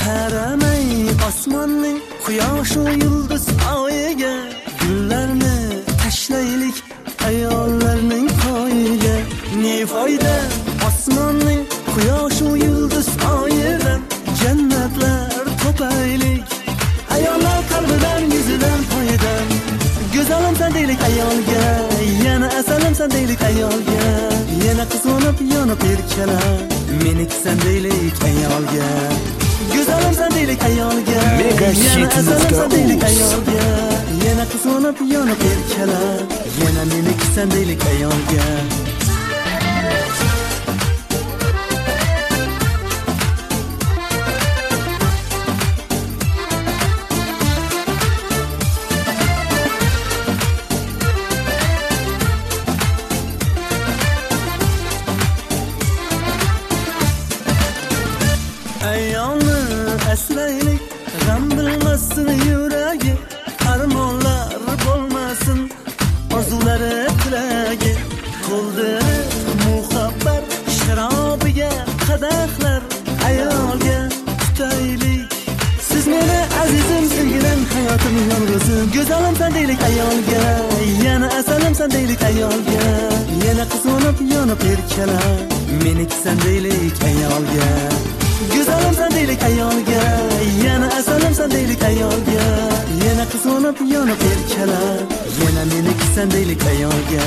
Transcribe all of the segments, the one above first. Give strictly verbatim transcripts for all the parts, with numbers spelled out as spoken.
Qaramay osmonning quyosh va yulduz oyiga, gullarni tashlaylik ayollarning poyiga. Ne foyda osmonning quyosh va yulduz oyidan, jannatlar topaylik ayollar qalbidan, yuzidan, poyidan. Go'zalim sen deylik ayolga, yana asalim sen deylik ayolga, yana qizg'onib yonib erkalar meniki sen deylik ayolga. Go'zalim sen deylik ayolga, yana asalim sen deylik ayolga, yana qizg'onib yonib erkalar yana meniki sen deylik ayolga. Ayolni asraylik, g'am bilmasin yuragi, armonlar bo'lmasin orzulari tilagi. To'ldirib muhabbat sharobiga qadahlar ayolga tutaylik. Siz meni azizim, sevgilim, hayotim, yolg'izim. Go'zalim sen deylik ayolga, yana asalim sen deylik ayolga, yana qizg'onib yonib erkalar meniki sen deylik ayolga. Go'zalim sen deylik ayolga, yana asalim sen deylik ayolga, yana qizg'onib yonib erkalar yana meniki sen deylik ayolga.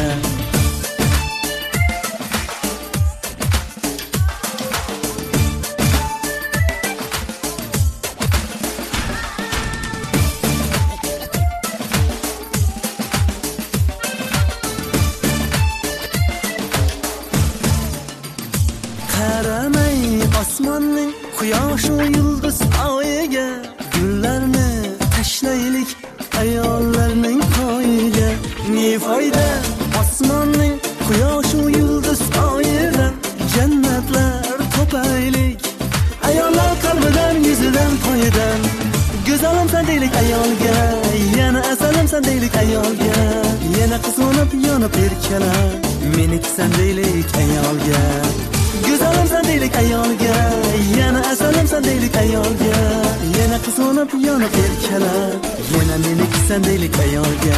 Qaramay osmonning quyosh va yulduz oyiga, gullarni tashlaylik ayollarning poyiga. Ne foyda osmonning quyosh va yulduz oyidan, jannatlar topaylik ayollar qalbidan, yuzidan, poyidan. Go'zalim sen deylik ayolga, yana asalim sen deylik ayolga, yana qizg'onib yonib erkalar meniki sen deylik ayolga. Go'zalim sen deylik ayolga, yana asalim sen deylik ayolga, yana qizg'onib yonib erkalar yana meniki sen deylik ayolga.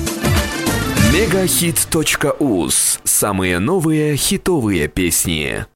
Мегахит точка уз. Самые новые хитовые песни.